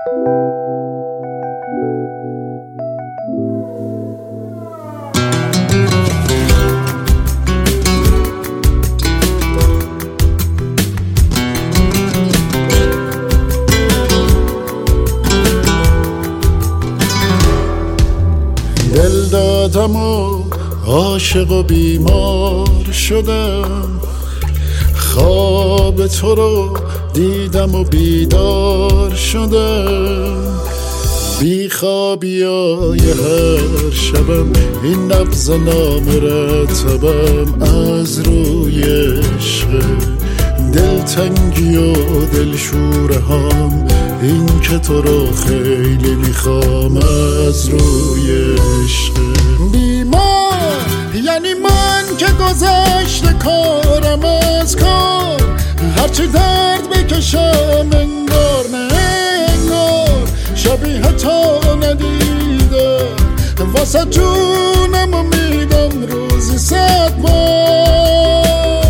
دل دادم و عاشق و بیمار شدم، خواب تو رو دیدم و بیدار شدم. بی خوابیای هر شبم این نبض نامرتبم از روی عشق، دلتنگی و دلشوره هم این که تو رو خیلی میخوام از روی عشق. بیمار یعنی من که گذشته کارم از کار، هرچی درد بکشم انگار نه انگار شبیه تو ندیدم، واسه جونم و میدم روزی 100 بار.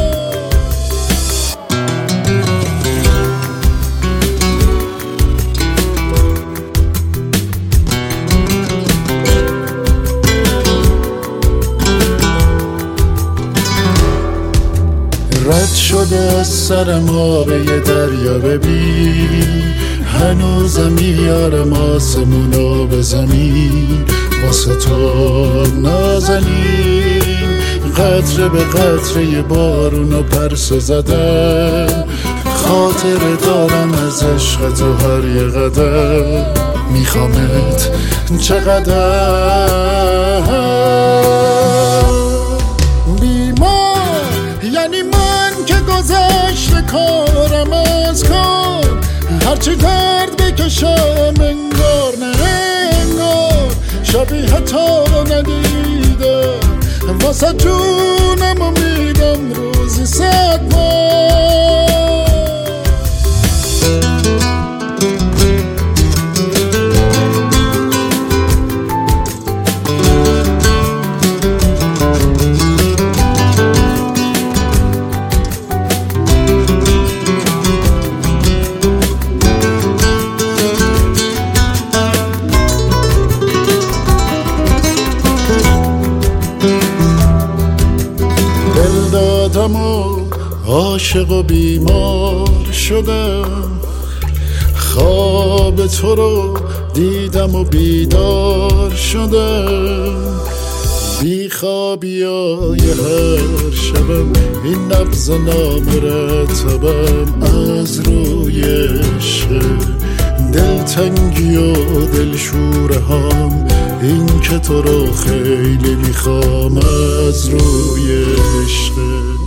رد شده از سرم آب یه دریا، ببین هنوزم میارم آسمونو به زمین واسه تو نازنین. قطره به قطره یه بارونو پرسه زدم، خاطر دارم از عشق تو هر یه قدم، میخوامت چقدر. بیمار یعنی من که گذشته کارم از کار، هرچی درد بکشم انگار نه انگار شبیه تو ندیدم، واسه جونم و میدم روزی 100 بار. دادم و عاشق و بیمار شدم، خواب تو رو دیدم و بیدار شدم. بی خوابیای هر شبم این نبض نامرتبم از روی عشق، دلتنگی و دلشوره هم این که تو رو خیلی میخوام از روی عشق.